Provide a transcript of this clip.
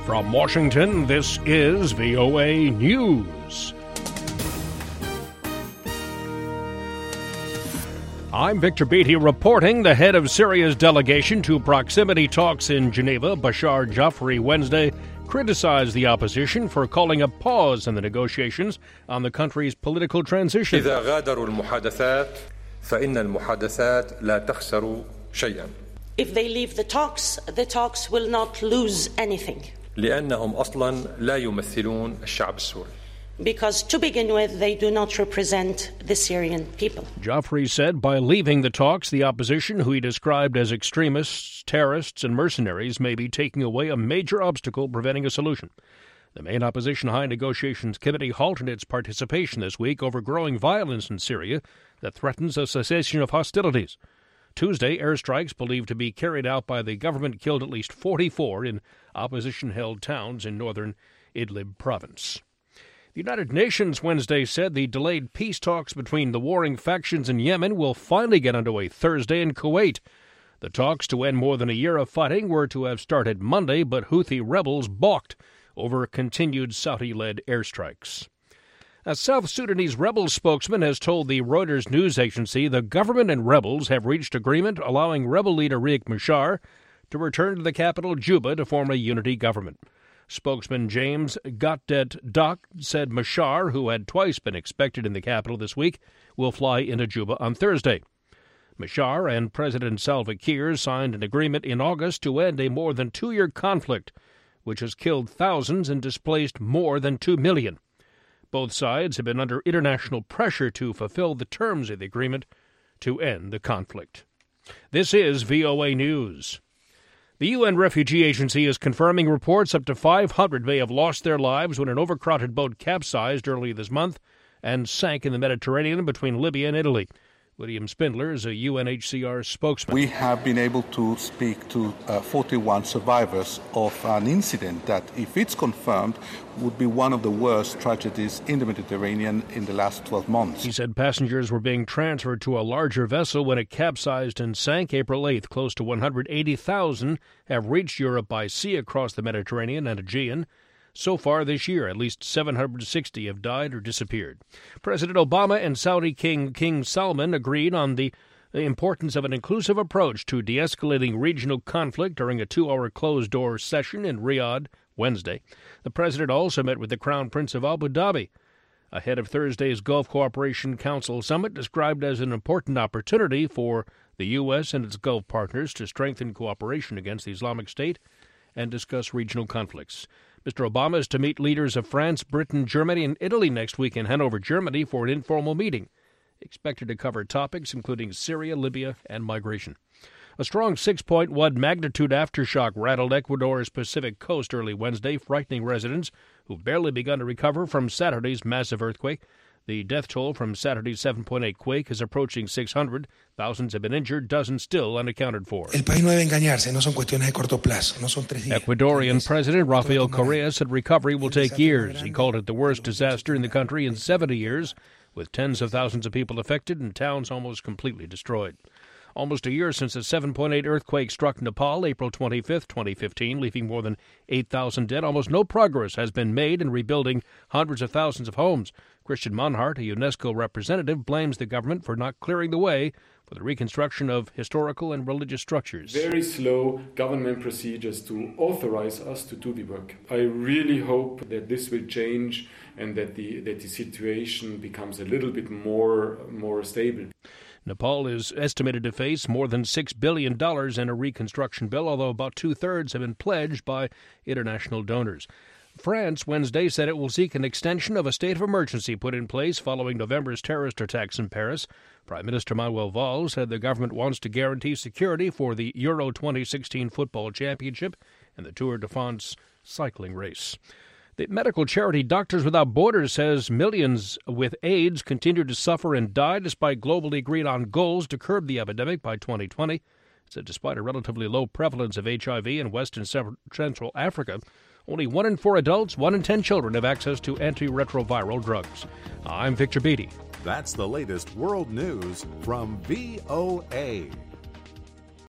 From Washington, this is VOA News. I'm Victor Beatty reporting. The head of Syria's delegation to proximity talks in Geneva, Bashar Jafari, Wednesday, criticized the opposition for calling a pause in the negotiations on the country's political transition. إذا غادروا المحادثات فإن المحادثات لا تخسر شيئا. If they leave the talks will not lose anything. لأنهم أصلا لا يمثلون الشعب السوري. Because to begin with, they do not represent the Syrian people. Jafari said by leaving the talks, the opposition, who he described as extremists, terrorists, and mercenaries, may be taking away a major obstacle preventing a solution. The main opposition High Negotiations Committee halted its participation this week over growing violence in Syria that threatens a cessation of hostilities. Tuesday, airstrikes believed to be carried out by the government killed at least 44 in opposition-held towns in northern Idlib province. The United Nations Wednesday said the delayed peace talks between the warring factions in Yemen will finally get underway Thursday in Kuwait. The talks to end more than a year of fighting were to have started Monday, but Houthi rebels balked over continued Saudi-led airstrikes. A South Sudanese rebel spokesman has told the Reuters news agency the government and rebels have reached agreement allowing rebel leader Riek Machar to return to the capital, Juba, to form a unity government. Spokesman James Gatdet-Dak said Machar, who had twice been expected in the capital this week, will fly into Juba on Thursday. Machar and President Salva Kiir signed an agreement in August to end a more than 2-year conflict, which has killed thousands and displaced more than 2 million. Both sides have been under international pressure to fulfill the terms of the agreement to end the conflict. This is VOA News. The UN Refugee Agency is confirming reports up to 500 may have lost their lives when an overcrowded boat capsized early this month and sank in the Mediterranean between Libya and Italy. William Spindler is a UNHCR spokesman. We have been able to speak to 41 survivors of an incident that, if it's confirmed, would be one of the worst tragedies in the Mediterranean in the last 12 months. He said passengers were being transferred to a larger vessel when it capsized and sank April 8th. Close to 180,000 have reached Europe by sea across the Mediterranean and Aegean. So far this year, at least 760 have died or disappeared. President Obama and Saudi King Salman agreed on the importance of an inclusive approach to de-escalating regional conflict during a 2-hour closed-door session in Riyadh Wednesday. The president also met with the Crown Prince of Abu Dhabi ahead of Thursday's Gulf Cooperation Council summit, described as an important opportunity for the U.S. and its Gulf partners to strengthen cooperation against the Islamic State and discuss regional conflicts. Mr. Obama is to meet leaders of France, Britain, Germany, and Italy next week in Hanover, Germany, for an informal meeting, expected to cover topics including Syria, Libya, and migration. A strong 6.1 magnitude aftershock rattled Ecuador's Pacific coast early Wednesday, frightening residents who've barely begun to recover from Saturday's massive earthquake. The death toll from Saturday's 7.8 quake is approaching 600. Thousands have been injured, dozens still unaccounted for. Ecuadorian President Rafael Correa said recovery will take years. He called it the worst disaster in the country in 70 years, with tens of thousands of people affected and towns almost completely destroyed. Almost a year since a 7.8 earthquake struck Nepal, April 25, 2015, leaving more than 8,000 dead. Almost no progress has been made in rebuilding hundreds of thousands of homes. Christian Monhart, a UNESCO representative, blames the government for not clearing the way for the reconstruction of historical and religious structures. Very slow government procedures to authorize us to do the work. I really hope that this will change and that the situation becomes a little bit more stable. Nepal is estimated to face more than $6 billion in a reconstruction bill, although about 2/3 have been pledged by international donors. France Wednesday said it will seek an extension of a state of emergency put in place following November's terrorist attacks in Paris. Prime Minister Manuel Valls said the government wants to guarantee security for the Euro 2016 football championship and the Tour de France cycling race. The medical charity Doctors Without Borders says millions with AIDS continue to suffer and die despite globally agreed on goals to curb the epidemic by 2020. It said despite a relatively low prevalence of HIV in West and Central Africa, only 1 in 4 adults, 1 in 10 children have access to antiretroviral drugs. I'm Victor Beatty. That's the latest world news from VOA.